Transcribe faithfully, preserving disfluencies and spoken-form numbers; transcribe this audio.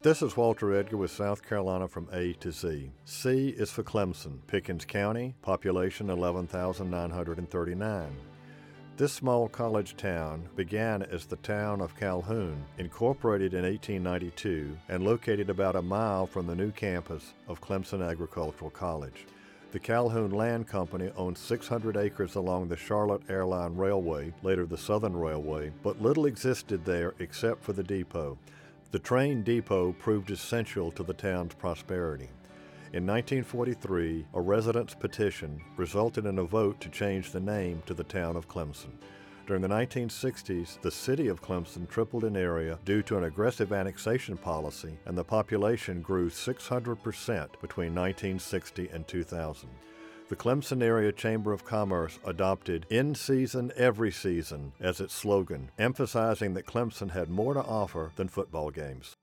This is Walter Edgar with South Carolina from A to Z. C is for Clemson, Pickens County, population eleven thousand nine hundred thirty-nine. This small college town began as the town of Calhoun, incorporated in eighteen ninety-two and located about a mile from the new campus of Clemson Agricultural College. The Calhoun Land Company owned six hundred acres along the Charlotte Airline Railway, later the Southern Railway, but little existed there except for the depot. The train depot proved essential to the town's prosperity. In nineteen forty-three, a residents' petition resulted in a vote to change the name to the town of Clemson. During the nineteen sixties, the city of Clemson tripled in area due to an aggressive annexation policy, and the population grew six hundred percent between nineteen sixty and two thousand. The Clemson Area Chamber of Commerce adopted "In Season, Every Season" as its slogan, emphasizing that Clemson had more to offer than football games.